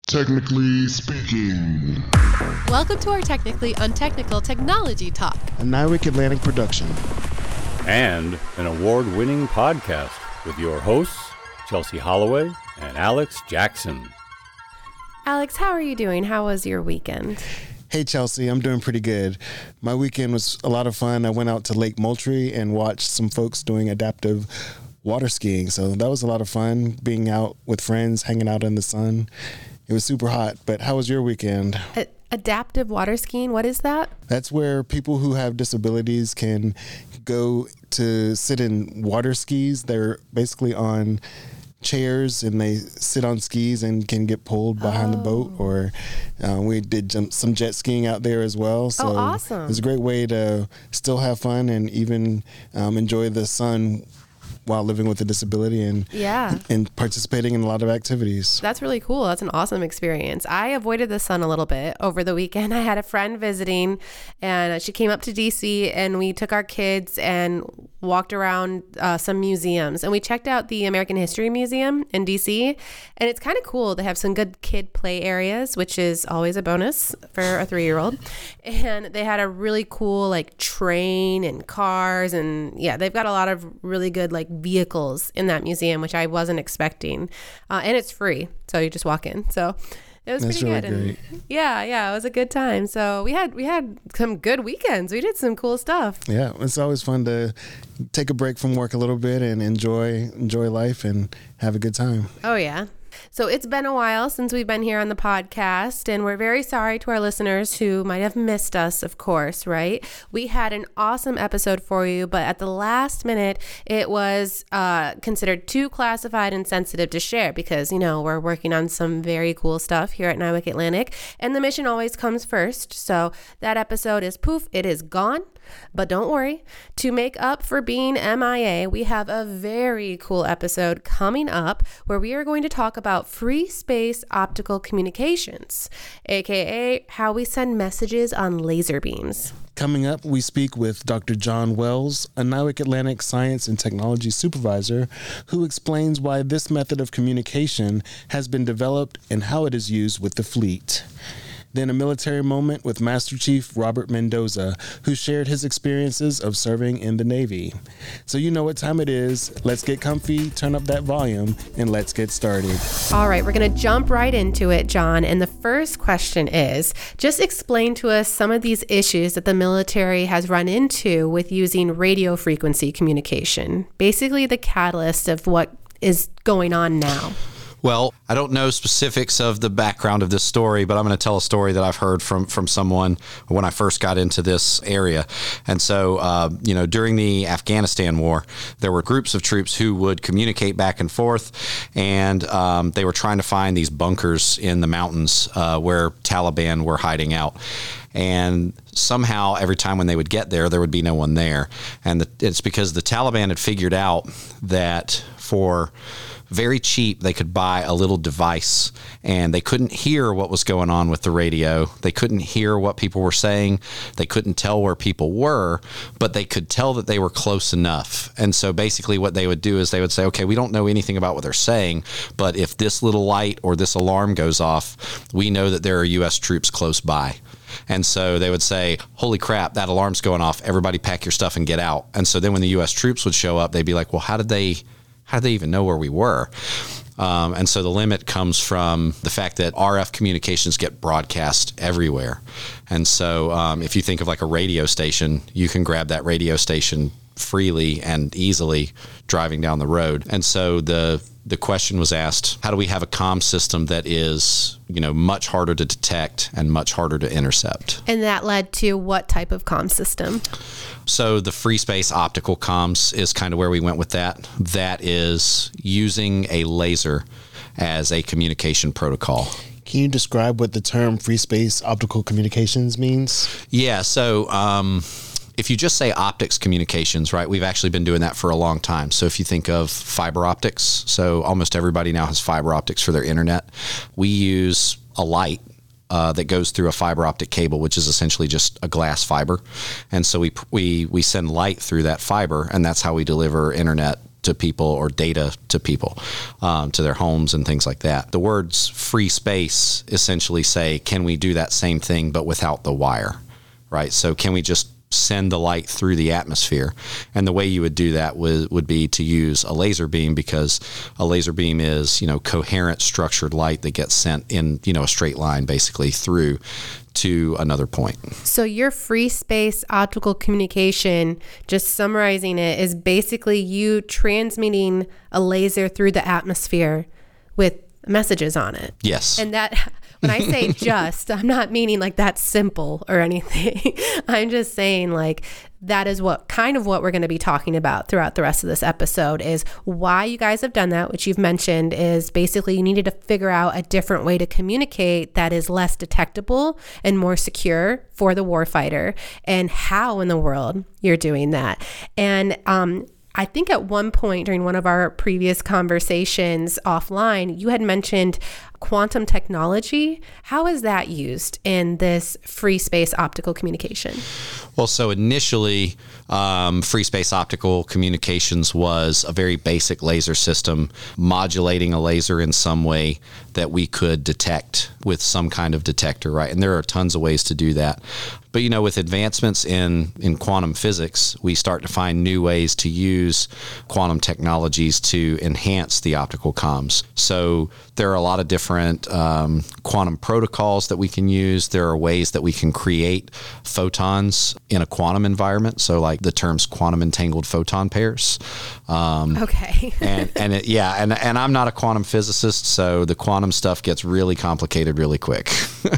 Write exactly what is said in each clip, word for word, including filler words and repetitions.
Technically speaking. Welcome to our Technically Untechnical Technology Talk, a Nywick Atlantic production, and an award-winning podcast with your hosts, Chelsea Holloway and Alex Jackson. Alex, how are you doing? How was your weekend? Hey, Chelsea, I'm doing pretty good. My weekend was a lot of fun. I went out to Lake Moultrie and watched some folks doing adaptive water skiing. So that was a lot of fun, being out with friends, hanging out in the sun. It was super hot, but how was your weekend? A- adaptive water skiing, what is that? That's where people who have disabilities can go to sit in water skis. They're basically on chairs and they sit on skis and can get pulled behind oh. the boat. Or uh, we did jump, some jet skiing out there as well. So oh, awesome. It was a great way to still have fun and even um, enjoy the sun while living with a disability and yeah. and participating in a lot of activities. That's really cool. That's an awesome experience. I avoided the sun a little bit over the weekend. I had a friend visiting and she came up to D C and we took our kids and walked around uh, some museums, and we checked out the American History Museum in D C, and it's kind of cool. They have some good kid play areas, which is always a bonus for a three-year-old. And they had a really cool like train and cars, and yeah, they've got a lot of really good like vehicles in that museum, which I wasn't expecting. Uh, and it's free, so you just walk in. So it was That's pretty really good. Great. And yeah, yeah, it was a good time. So we had we had some good weekends. We did some cool stuff. Yeah, it's always fun to take a break from work a little bit and enjoy enjoy life and have a good time. Oh yeah. So it's been a while since we've been here on the podcast, and we're very sorry to our listeners who might have missed us, of course, right? We had an awesome episode for you, but at the last minute, it was uh, considered too classified and sensitive to share because, you know, we're working on some very cool stuff here at Nywick Atlantic, and the mission always comes first. So that episode is poof, it is gone. But don't worry, to make up for being M I A, we have a very cool episode coming up where we are going to talk about free space optical communications, aka how we send messages on laser beams. Coming up, we speak with Doctor John Wells, a Nywick Atlantic Science and Technology Supervisor, who explains why this method of communication has been developed and how it is used with the fleet. Then a military moment with Master Chief Robert Mendoza, who shared his experiences of serving in the Navy. So you know what time it is. Let's get comfy, turn up that volume, and let's get started. All right, we're going to jump right into it, John. And the first question is, just explain to us some of these issues that the military has run into with using radio frequency communication. Basically the catalyst of what is going on now. Well, I don't know specifics of the background of this story, but I'm going to tell a story that I've heard from, from someone when I first got into this area. And so, uh, you know, during the Afghanistan war, there were groups of troops who would communicate back and forth, and um, they were trying to find these bunkers in the mountains uh, where Taliban were hiding out. And somehow every time when they would get there, there would be no one there. And the, it's because the Taliban had figured out that for very cheap, they could buy a little device, and they couldn't hear what was going on with the radio. They couldn't hear what people were saying. They couldn't tell where people were, but they could tell that they were close enough. And so basically what they would do is they would say, okay, we don't know anything about what they're saying, but if this little light or this alarm goes off, we know that there are U S troops close by. And so they would say, holy crap, that alarm's going off. Everybody pack your stuff and get out. And so then when the U S troops would show up, they'd be like, well, how did they... How did they even know where we were? Um, and so the limit comes from the fact that R F communications get broadcast everywhere. And so um, if you think of like a radio station, you can grab that radio station freely and easily driving down the road. And so the the question was asked, how do we have a comm system that is, you know, much harder to detect and much harder to intercept? And that led to what type of comm system? So the free space optical comms is kind of where we went with that. That is using a laser as a communication protocol. Can you describe what the term free space optical communications means? Yeah, so um, if you just say optics communications, right, we've actually been doing that for a long time. So if you think of fiber optics, so almost everybody now has fiber optics for their internet. We use a light Uh, that goes through a fiber optic cable, which is essentially just a glass fiber. And so we we we send light through that fiber, and that's how we deliver internet to people or data to people, um, to their homes and things like that. The words free space essentially say, can we do that same thing but without the wire, right? So can we just send the light through the atmosphere? And the way you would do that would, would be to use a laser beam, because a laser beam is, you know, coherent structured light that gets sent in, you know, a straight line basically through to another point. So your free space optical communication, just summarizing it, is basically you transmitting a laser through the atmosphere with messages on it. Yes. And that, when I say just, I'm not meaning like that's simple or anything. I'm just saying like that is what kind of what we're going to be talking about throughout the rest of this episode, is why you guys have done that, which you've mentioned is basically you needed to figure out a different way to communicate that is less detectable and more secure for the warfighter, and how in the world you're doing that. And um, I think at one point during one of our previous conversations offline, you had mentioned quantum technology. How is that used in this free space optical communication? Well, so initially, um, free space optical communications was a very basic laser system modulating a laser in some way that we could detect with some kind of detector, right? And there are tons of ways to do that. But, you know, with advancements in, in quantum physics, we start to find new ways to use quantum technologies to enhance the optical comms. So there are a lot of different um, quantum protocols that we can use. There are ways that we can create photons in a quantum environment. So like the terms quantum entangled photon pairs. Um, okay. and and it, yeah, and, and I'm not a quantum physicist, so the quantum stuff gets really complicated really quick.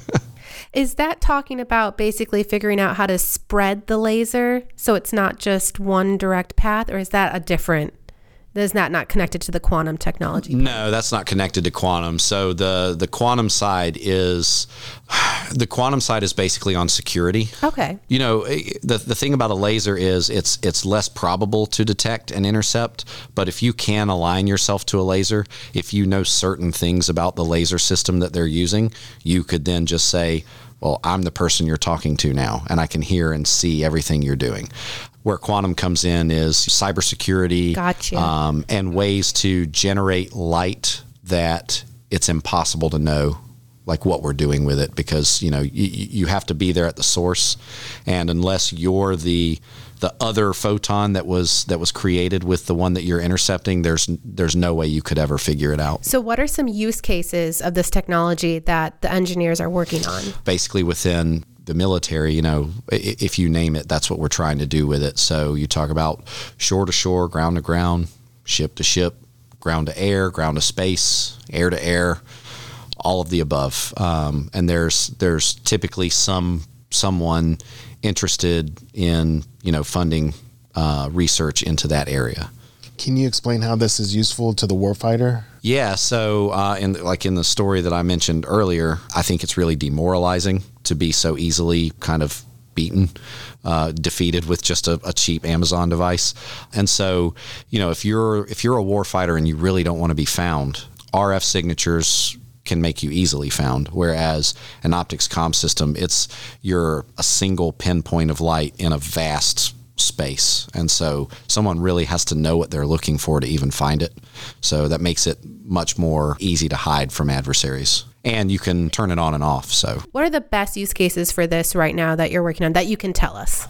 Is that talking about basically figuring out how to spread the laser so it's not just one direct path, or is that a different, is that not connected to the quantum technology? No, that's not connected to quantum. So the, the quantum side is, the quantum side is basically on security. Okay. You know, the the thing about a laser is it's it's less probable to detect and intercept, but if you can align yourself to a laser, if you know certain things about the laser system that they're using, you could then just say, well, I'm the person you're talking to now, and I can hear and see everything you're doing. Where quantum comes in is cybersecurity, gotcha. um, and ways to generate light that it's impossible to know, like what we're doing with it, because you know you, you have to be there at the source, and unless you're the the other photon that was that was created with the one that you're intercepting, there's there's no way you could ever figure it out. So what are some use cases of this technology that the engineers are working on? Basically within the military, you know, if you name it, that's what we're trying to do with it. So you talk about shore to shore, ground to ground, ship to ship, ground to air, ground to space, air to air, all of the above. Um, and there's there's typically some someone interested in, you know, funding uh, research into that area. Can you explain how this is useful to the warfighter? Yeah, so uh, in like in the story that I mentioned earlier, I think it's really demoralizing to be so easily kind of beaten, uh, defeated with just a, a cheap Amazon device. And so, you know, if you're if you're a warfighter and you really don't want to be found, R F signatures can make you easily found, whereas an optics comm system, it's you're a single pinpoint of light in a vast space, and so someone really has to know what they're looking for to even find it. So that makes it much more easy to hide from adversaries, and you can turn it on and off. So what are the best use cases for this right now that you're working on that you can tell us?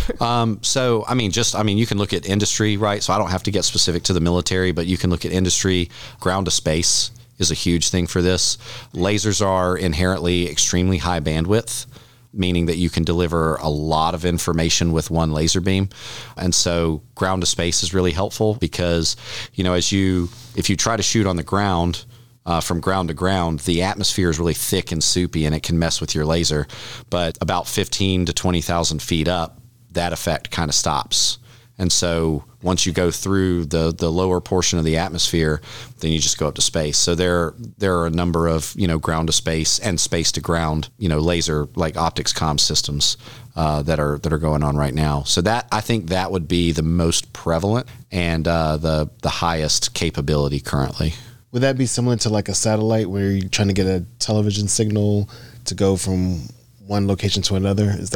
Um, so, I mean, just, I mean, you can look at industry, right? So I don't have to get specific to the military, but you can look at industry. Ground to space is a huge thing for this. Lasers are inherently extremely high bandwidth, meaning that you can deliver a lot of information with one laser beam. And so ground to space is really helpful because, you know, as you, if you try to shoot on the ground, uh, from ground to ground, the atmosphere is really thick and soupy and it can mess with your laser. But about fifteen to twenty thousand feet up, that effect kind of stops. And so once you go through the, the lower portion of the atmosphere, then you just go up to space. So there there are a number of, you know, ground to space and space to ground, you know, laser like optics comm systems uh, that are that are going on right now. So that I think that would be the most prevalent and uh, the the highest capability currently. Would that be similar to like a satellite where you're trying to get a television signal to go from one location to another? Is that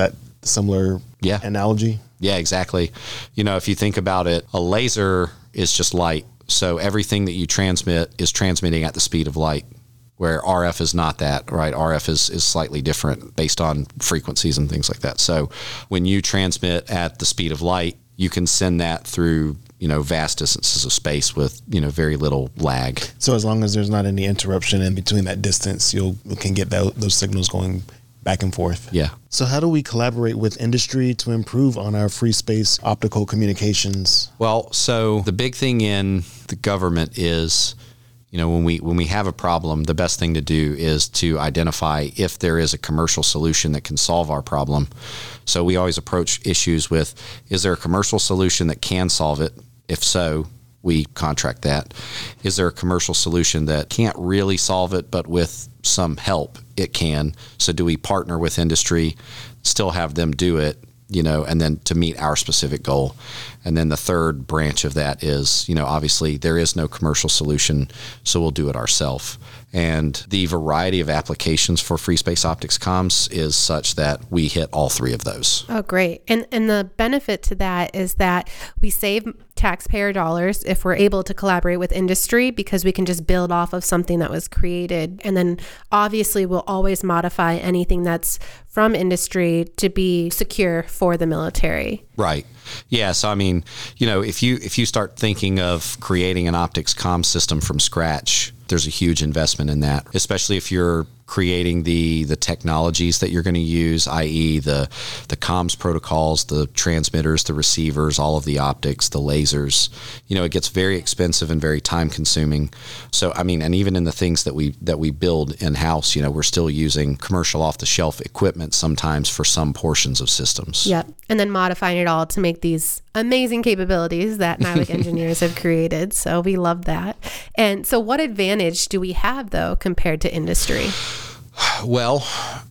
similar Yeah. analogy? Yeah, exactly. You know, if you think about it, a laser is just light. So everything that you transmit is transmitting at the speed of light, where R F is not that, right? R F is, is slightly different based on frequencies and things like that. So when you transmit at the speed of light, you can send that through, you know, vast distances of space with, you know, very little lag. So as long as there's not any interruption in between that distance, you'll you can get that, those signals going back and forth. Yeah. So how do we collaborate with industry to improve on our free space optical communications? Well, so the big thing in the government is, you know, when we when we have a problem, the best thing to do is to identify if there is a commercial solution that can solve our problem. So we always approach issues with, is there a commercial solution that can solve it? If so, we contract that. Is there a commercial solution that can't really solve it, but with some help, it can? So do we partner with industry, still have them do it, you know, and then to meet our specific goal? And then the third branch of that is, you know, obviously there is no commercial solution, so we'll do it ourselves. And the variety of applications for free space optics comms is such that we hit all three of those. Oh, great. And and the benefit to that is that we save taxpayer dollars if we're able to collaborate with industry, because we can just build off of something that was created. And then obviously we'll always modify anything that's from industry to be secure for the military. Right. Yeah. So, I mean, you know, if you if you start thinking of creating an optics comm system from scratch, there's a huge investment in that, especially if you're creating the the technologies that you're going to use, that is the the comms protocols, the transmitters, the receivers, all of the optics, the lasers. You know, it gets very expensive and very time consuming. So, I mean, and even in the things that we that we build in-house, you know, we're still using commercial off-the-shelf equipment sometimes for some portions of systems. Yep. And then modifying it all to make these amazing capabilities that NIWC engineers have created. So we love that. And so what advantage do we have, though, compared to industry? Well,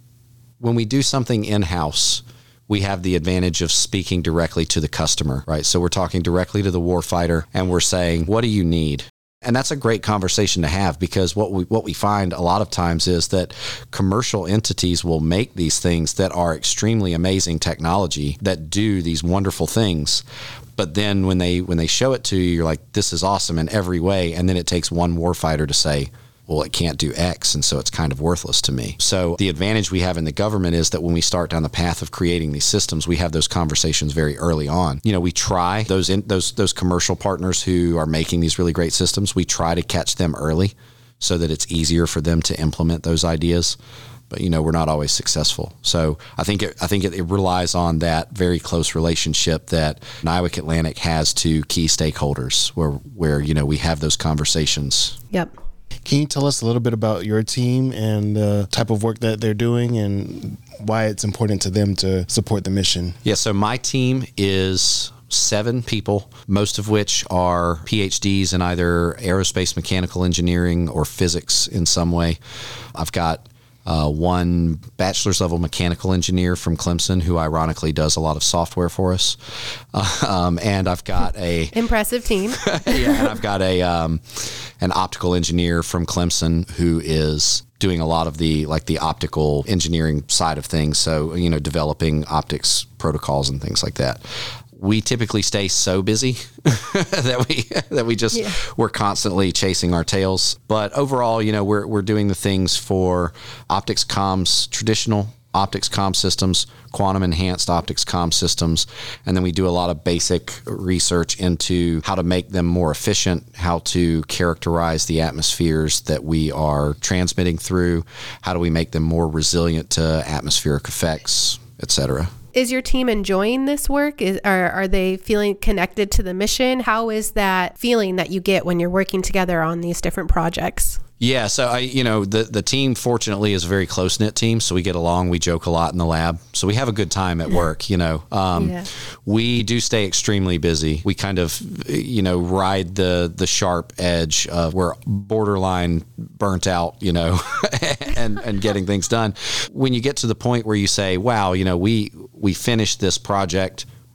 when we do something in-house, we have the advantage of speaking directly to the customer, right? So we're talking directly to the warfighter and we're saying, what do you need? And that's a great conversation to have, because what we what we find a lot of times is that commercial entities will make these things that are extremely amazing technology that do these wonderful things. But then when they when they show it to you, you're like, this is awesome in every way. And then it takes one warfighter to say, well, it can't do X, and so it's kind of worthless to me. So the advantage we have in the government is that when we start down the path of creating these systems, we have those conversations very early on. You know, we try those in, those those commercial partners who are making these really great systems, we try to catch them early so that it's easier for them to implement those ideas. But, you know, we're not always successful. So I think it, I think it, it relies on that very close relationship that NIWC Atlantic has to key stakeholders, where where you know we have those conversations. Yep. Can you tell us a little bit about your team and the type of work that they're doing and why it's important to them to support the mission? Yeah, so my team is seven people, most of which are P H Ds in either aerospace mechanical engineering or physics in some way. I've got Uh, one bachelor's level mechanical engineer from Clemson who ironically does a lot of software for us. Uh, um, and I've got a impressive team. yeah, and I've got a um, an optical engineer from Clemson who is doing a lot of the like the optical engineering side of things. So, you know, developing optics protocols and things like that. We typically stay so busy that we that we just yeah. we're constantly chasing our tails. But overall, you know, we're we're doing the things for optics comms, traditional optics comm systems, quantum enhanced optics comm systems, and then we do a lot of basic research into how to make them more efficient, how to characterize the atmospheres that we are transmitting through, how do we make them more resilient to atmospheric effects, et cetera. Is your team enjoying this work? Is, are, are they feeling connected to the mission? How is that feeling that you get when you're working together on these different projects? Yeah, so I, you know, the the team fortunately is a very close knit team, so we get along, we joke a lot in the lab, so we have a good time at work. You know, um, yeah. We do stay extremely busy. We kind of, you know, ride the the sharp edge of we're borderline burnt out, you know, and and getting things done. When you get to the point where you say, wow, you know, we we finished this project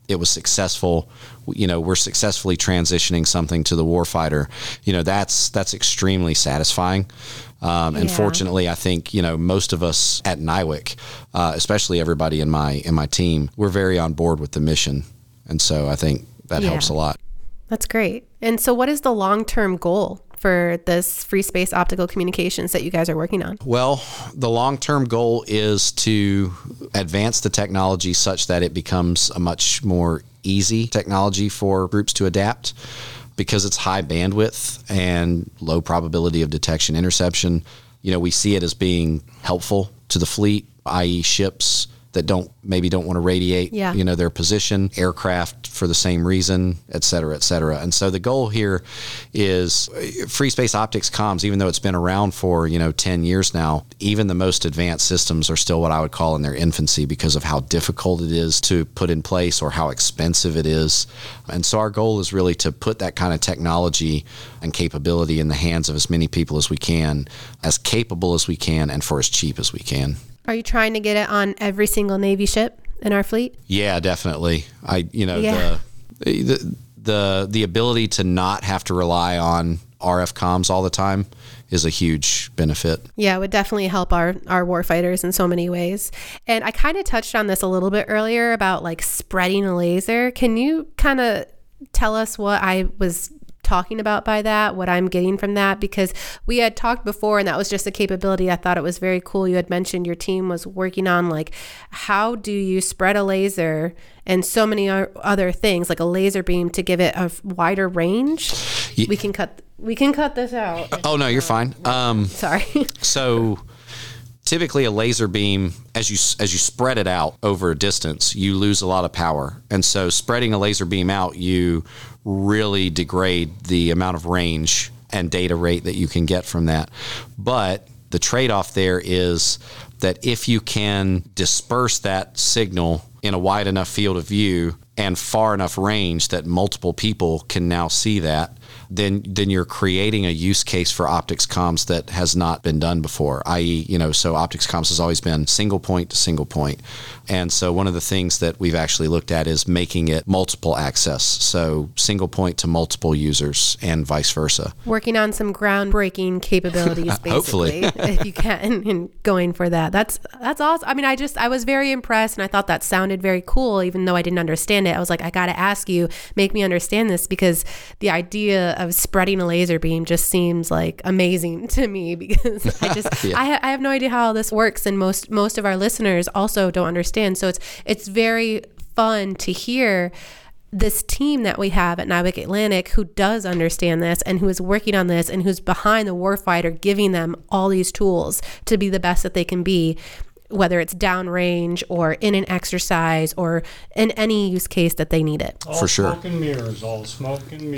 it was successful. You know, we're successfully transitioning something to the warfighter. You know, that's that's extremely satisfying. Um, and Yeah. fortunately, I think, you know, most of us at N I W C, uh, especially everybody in my in my team, we're very on board with the mission. And so I think that Yeah. helps a lot. That's great. And so what is the long-term goal for this free space optical communications that you guys are working on? Well, the long-term goal is to advance the technology such that it becomes a much more easy technology for groups to adapt, because it's high bandwidth and low probability of detection interception. You know, we see it as being helpful to the fleet, that is ships that don't maybe don't want to radiate, Yeah. you know, their position, aircraft for the same reason, et cetera, et cetera. And so the goal here is uh, free space optics comms, even though it's been around for, you know, ten years now, even the most advanced systems are still what I would call in their infancy because of how difficult it is to put in place or how expensive it is. And so our goal is really to put that kind of technology and capability in the hands of as many people as we can, as capable as we can, and for as cheap as we can. Are you trying to get it on every single Navy ship in our fleet? Yeah, definitely. I, you know, Yeah. the, the the the ability to not have to rely on R F comms all the time is a huge benefit. Yeah, it would definitely help our, our warfighters in so many ways. And I kind of touched on this a little bit earlier about like spreading a laser. Can you kind of tell us what I was talking about by that, what I'm getting from that? Because we had talked before and that was just a capability. I thought it was very cool. You had mentioned your team was working on like, how do you spread a laser and so many o- other things, like a laser beam to give it a wider range? Ye- We can cut, we can cut this out. Oh, no, you're fine. Um, Sorry. so typically a laser beam, as you as you spread it out over a distance, you lose a lot of power. And so spreading a laser beam out, you really degrade the amount of range and data rate that you can get from that. But the trade-off there is that if you can disperse that signal in a wide enough field of view and far enough range that multiple people can now see that, then then you're creating a use case for optics comms that has not been done before, that is, you know, so optics comms has always been single point to single point. And so one of the things that we've actually looked at is making it multiple access, so single point to multiple users and vice versa. Working on some groundbreaking capabilities, basically, Hopefully. if you can, and going for that. That's that's awesome. I mean, I just I was very impressed, and I thought that sounded very cool, even though I didn't understand it. I was like, I got to ask you, make me understand this, because the idea of spreading a laser beam just seems like amazing to me, because I just Yeah. I, ha- I have no idea how this works, and most most of our listeners also don't understand. So it's it's very fun to hear this team that we have at N I W C Atlantic who does understand this and who is working on this and who's behind the warfighter, giving them all these tools to be the best that they can be, whether it's downrange or in an exercise or in any use case that they need it. All For sure. smoke and mirrors, all smoke and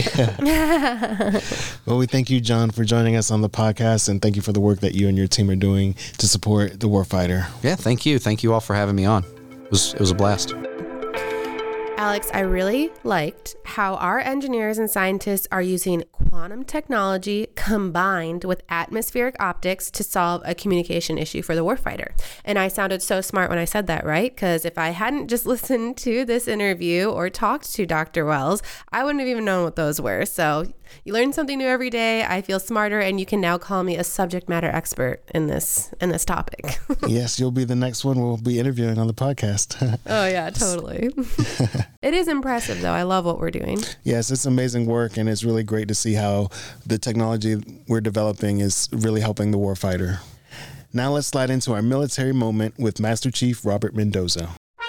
mirrors. Well, we thank you, John, for joining us on the podcast, and thank you for the work that you and your team are doing to support the warfighter. Yeah, thank you. Thank you all for having me on. It was, it was a blast. Alex, I really liked how our engineers and scientists are using quantum technology combined with atmospheric optics to solve a communication issue for the warfighter. And I sounded so smart when I said that, right? Because if I hadn't just listened to this interview or talked to Doctor Wells, I wouldn't have even known what those were. So you learn something new every day. I feel smarter, and you can now call me a subject matter expert in this in this topic. Yes, you'll be the next one we'll be interviewing on the podcast. Oh yeah, totally. It is impressive though. I love what we're doing. Yes, it's amazing work, and it's really great to see how the technology we're developing is really helping the warfighter. Now let's slide into our military moment with Master Chief Robert Mendoza.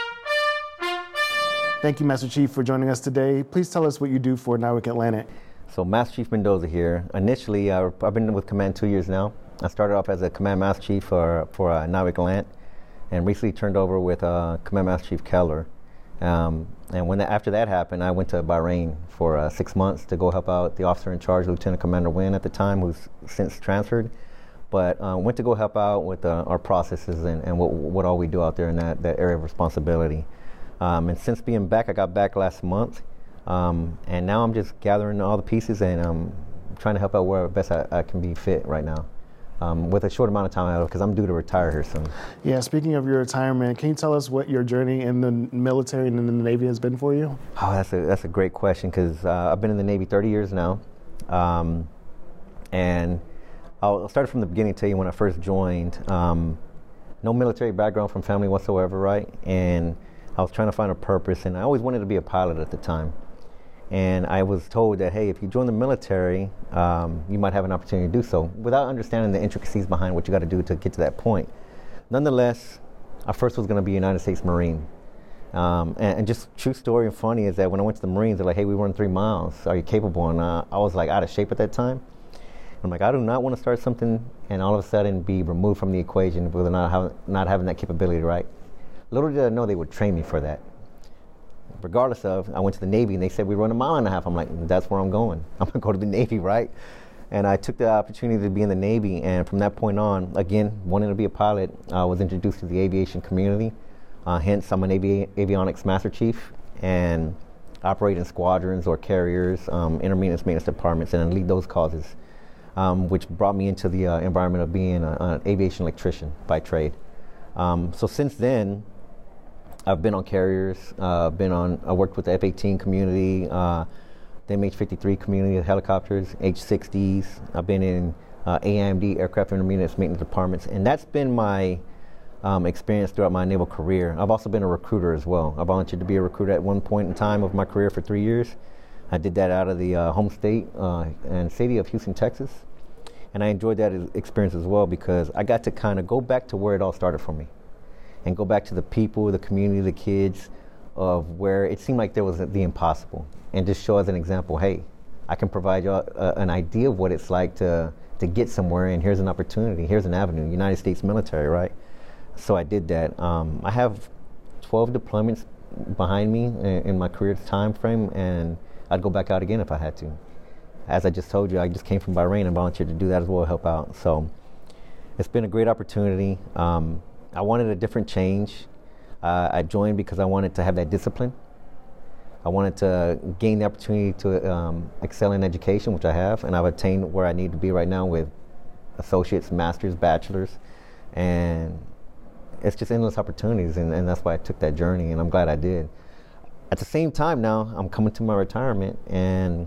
Thank you, Master Chief, for joining us today. Please tell us what you do for N I W C Atlantic. So Master Chief Mendoza here. Initially, uh, I've been with Command two years now. I started off as a Command Master Chief for, for uh, N I W C Atlantic, and recently turned over with uh, Command Master Chief Keller. Um, and when the, after that happened, I went to Bahrain for uh, six months to go help out the officer in charge, Lieutenant Commander Wynn at the time, who's since transferred. But uh, went to go help out with uh, our processes and, and what, what all we do out there in that, that area of responsibility. Um, and since being back, I got back last month. Um, and now I'm just gathering all the pieces and um, trying to help out where best I, I can be fit right now. um, with a short amount of time because I'm due to retire here soon. Yeah, speaking of your retirement, can you tell us what your journey in the military and in the Navy has been for you? Oh, that's a that's a great question because uh, I've been in the Navy thirty years now, um, and I'll start from the beginning. Tell you when I first joined. Um, no military background from family whatsoever, right? And I was trying to find a purpose, and I always wanted to be a pilot at the time. And I was told that, hey, if you join the military, um, you might have an opportunity to do so, without understanding the intricacies behind what you got to do to get to that point. Nonetheless, I first was going to be a United States Marine. Um, and, and just true story and funny is that when I went to the Marines, they're like, hey, we run three miles. Are you capable? And uh, I was like out of shape at that time. I'm like, I do not want to start something and all of a sudden be removed from the equation with not, have, not having that capability, right? Little did I know they would train me for that. Regardless of, I went to the Navy and they said we run a mile and a half. I'm like, that's where I'm going. I'm going to go to the Navy, right? And I took the opportunity to be in the Navy, and from that point on, again, wanting to be a pilot, I uh, was introduced to the aviation community. Uh, hence, I'm an avi- avionics master chief and operate in squadrons or carriers, um, intermediate maintenance departments, and lead those causes, um, which brought me into the uh, environment of being an aviation electrician by trade. Um, so since then, I've been on carriers, uh, been on, I worked with the F eighteen community, uh, the M H fifty-three community of helicopters, H sixties. I've been in uh, A I M D, aircraft intermediate maintenance departments, and that's been my um, experience throughout my naval career. I've also been a recruiter as well. I volunteered to be a recruiter at one point in time of my career for three years. I did that out of the uh, home state uh, and city of Houston, Texas. And I enjoyed that experience as well because I got to kind of go back to where it all started for me. And go back to the people, the community, the kids, of where it seemed like there was the impossible, and just show as an example, hey, I can provide you a, an idea of what it's like to to get somewhere, and here's an opportunity, here's an avenue, United States military, right? So I did that. Um, I have twelve deployments behind me in, in my career time frame, and I'd go back out again if I had to. As I just told you, I just came from Bahrain and volunteered to do that as well, help out. So it's been a great opportunity. Um, I wanted a different change. Uh, I joined because I wanted to have that discipline. I wanted to gain the opportunity to um, excel in education, which I have, and I've attained where I need to be right now with associates, masters, bachelors, and it's just endless opportunities, and, and that's why I took that journey, and I'm glad I did. At the same time now, I'm coming to my retirement, and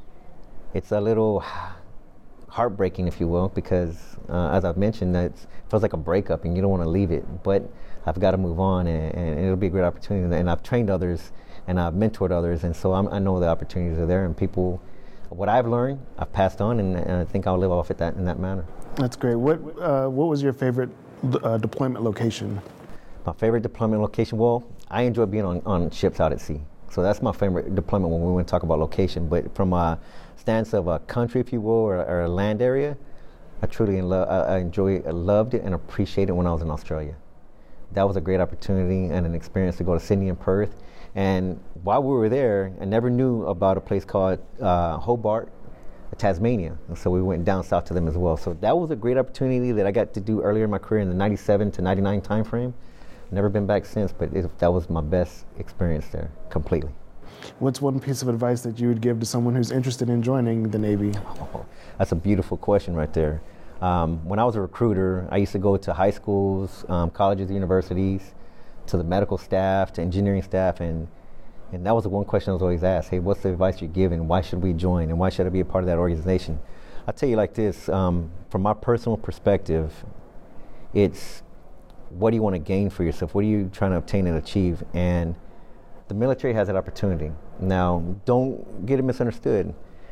it's a little heartbreaking, if you will, because uh, as I've mentioned, it feels like a breakup and you don't want to leave it, but I've got to move on, and, and it'll be a great opportunity. And I've trained others and I've mentored others, and so I'm, I know the opportunities are there, and people, what I've learned, I've passed on, and, and I think I'll live off it that in that manner. That's great. What uh, what was your favorite uh, deployment location? My favorite deployment location, well, I enjoy being on, on ships out at sea. So that's my favorite deployment when we want to talk about location. But from a stance of a country, if you will, or, or a land area, I truly in love, I, I enjoy, I loved it and appreciated it when I was in Australia. That was a great opportunity and an experience to go to Sydney and Perth. And while we were there, I never knew about a place called uh, Hobart, Tasmania. And so we went down south to them as well. So that was a great opportunity that I got to do earlier in my career in the ninety-seven to ninety-nine time frame. Never been back since, but it, that was my best experience there, completely. What's one piece of advice that you would give to someone who's interested in joining the Navy? Oh, that's a beautiful question right there. Um, when I was a recruiter, I used to go to high schools, um, colleges, universities, to the medical staff, to engineering staff, and and that was the one question I was always asked. Hey, what's the advice you're giving? Why should we join? And why should I be a part of that organization? I'll tell you like this, um, from my personal perspective, it's what do you want to gain for yourself? What are you trying to obtain and achieve? And the military has that opportunity. Now, don't get it misunderstood.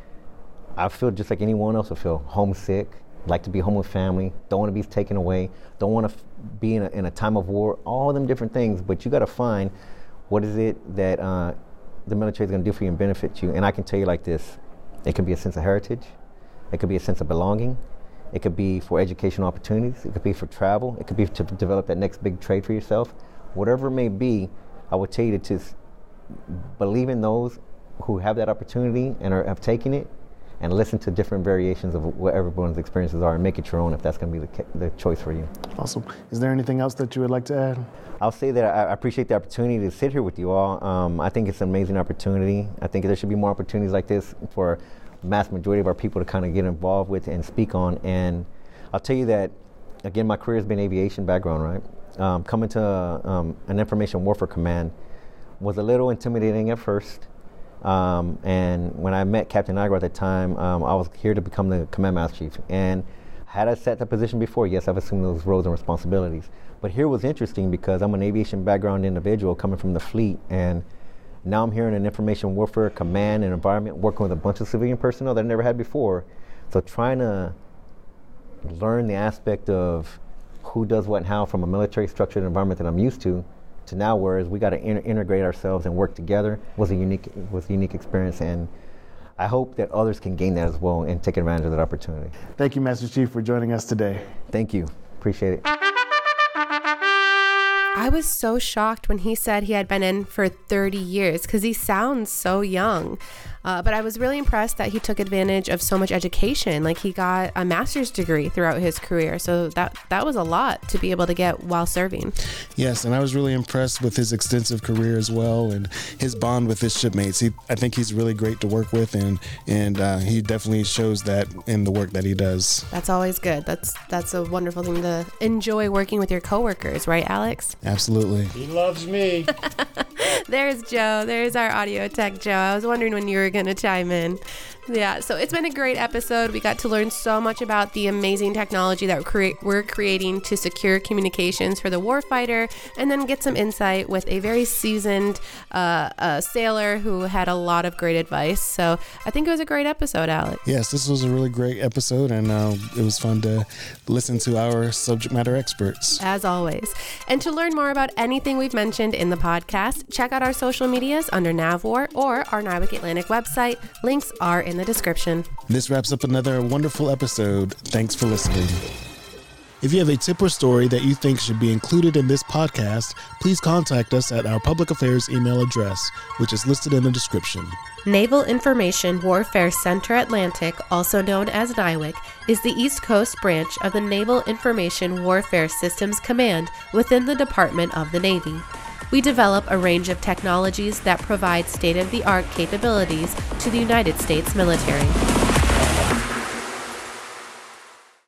I feel just like anyone else would feel, homesick, like to be home with family, don't want to be taken away, don't want to f- be in a, in a time of war, all them different things. But you got to find what is it that uh, the military is going to do for you and benefit you. And I can tell you like this, it can be a sense of heritage, it could be a sense of belonging, it could be for educational opportunities, it could be for travel, it could be to develop that next big trade for yourself. Whatever it may be, I would tell you to just believe in those who have that opportunity and are, have taken it, and listen to different variations of what everyone's experiences are and make it your own if that's going to be the, the choice for you. Awesome. Is there anything else that you would like to add? I'll say that I appreciate the opportunity to sit here with you all. Um, I think it's an amazing opportunity. I think there should be more opportunities like this for mass majority of our people to kind of get involved with and speak on. And I'll tell you that, again, my career has been aviation background, right? Um, coming to um, an information warfare command was a little intimidating at first. Um, and when I met Captain Iger at the time, um, I was here to become the Command Master Chief. And had I set that position before, yes, I've assumed those roles and responsibilities. But here was interesting because I'm an aviation background individual coming from the fleet, and now I'm here in an information warfare command and environment working with a bunch of civilian personnel that I never had before. So trying to learn the aspect of who does what and how from a military structured environment that I'm used to, to now whereas we got to inter- integrate ourselves and work together was a unique was a unique experience, and I hope that others can gain that as well and take advantage of that opportunity. Thank you, Master Chief, for joining us today. Thank you. Appreciate it. I was so shocked when he said he had been in for thirty years because he sounds so young. Uh, but I was really impressed that he took advantage of so much education. Like, he got a master's degree throughout his career. So that that was a lot to be able to get while serving. Yes, and I was really impressed with his extensive career as well and his bond with his shipmates. He, I think he's really great to work with, and and uh, he definitely shows that in the work that he does. That's always good. That's that's a wonderful thing to enjoy working with your coworkers, right, Alex? Absolutely. He loves me. There's Joe. There's our audio tech, Joe. I was wondering when you were going to chime in. Yeah, so it's been a great episode. We got to learn so much about the amazing technology that we're, cre- we're creating to secure communications for the warfighter, and then get some insight with a very seasoned uh, uh, sailor who had a lot of great advice. So I think it was a great episode, Alex. Yes, this was a really great episode, and uh, it was fun to listen to our subject matter experts. As always. And to learn more about anything we've mentioned in the podcast, check out our social medias under NavWar or our NIWC Atlantic website. Links are in the description. This wraps up another wonderful episode. Thanks for listening. If you have a tip or story that you think should be included in this podcast, please contact us at our public affairs email address, which is listed in the description. Naval Information Warfare Center Atlantic, also known as NIWC, is the East Coast branch of the Naval Information Warfare Systems Command within the Department of the Navy. We develop a range of technologies that provide state-of-the-art capabilities to the United States military.